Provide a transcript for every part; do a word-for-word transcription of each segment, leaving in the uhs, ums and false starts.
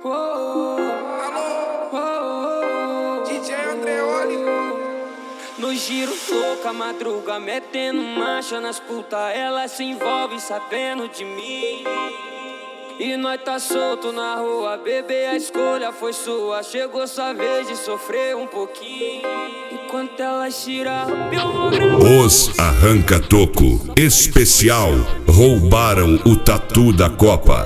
D J Andreoli. No giro louca, madruga, metendo marcha nas puta, ela se envolve sabendo de mim. E nós tá solto na rua, bebê, a escolha foi sua. Chegou sua vez de sofrer um pouquinho. Enquanto ela tira, eu vou gravar. Os Arranca-Toco Especial roubaram o tatu da Copa.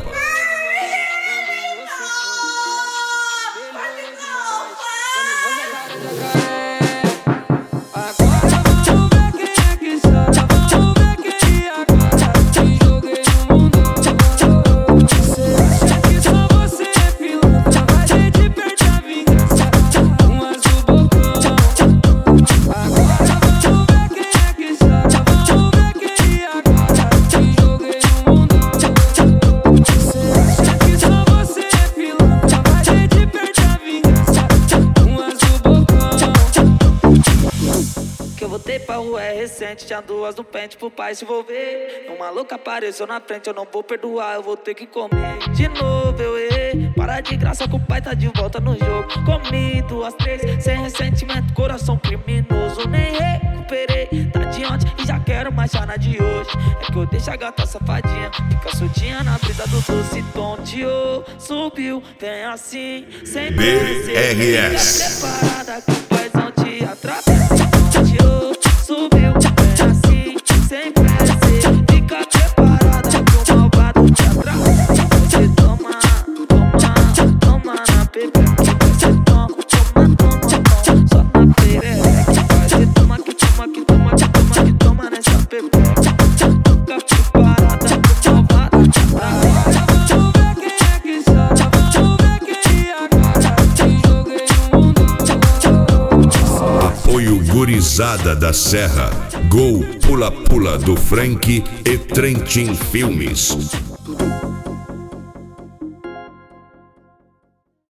Voltei pra rua, é recente, tinha duas no pente pro pai se envolver. Um maluco apareceu na frente, eu não vou perdoar, eu vou ter que comer. De novo eu errei, para de graça que o pai tá de volta no jogo. Comi duas, três, sem ressentimento, coração criminoso. Nem recuperei, tá de ontem e já quero mais já na de hoje. É que eu deixo a gata safadinha, fica soltinha na brisa do doce tom. Tio, subiu, vem assim, sem B R S. Preparada que o paizão te atravessa. Subiu, vem assim, sem pressa. Fica preparada que o malvado te atravessa. Você toma, toma, toma na pepeca. Você toma, toma, toma, toma. Só na perereca. Você toma, que toma, que toma, que toma, que toma nessa pepeca. Fica preparada que o malvado te atravessa. Vamos ver quem é que sabe, vamos ver quem agora te joguei no mundo. Apoio Gurizada da Serra. Gol Pula Pula do Frank e Trentin Filmes.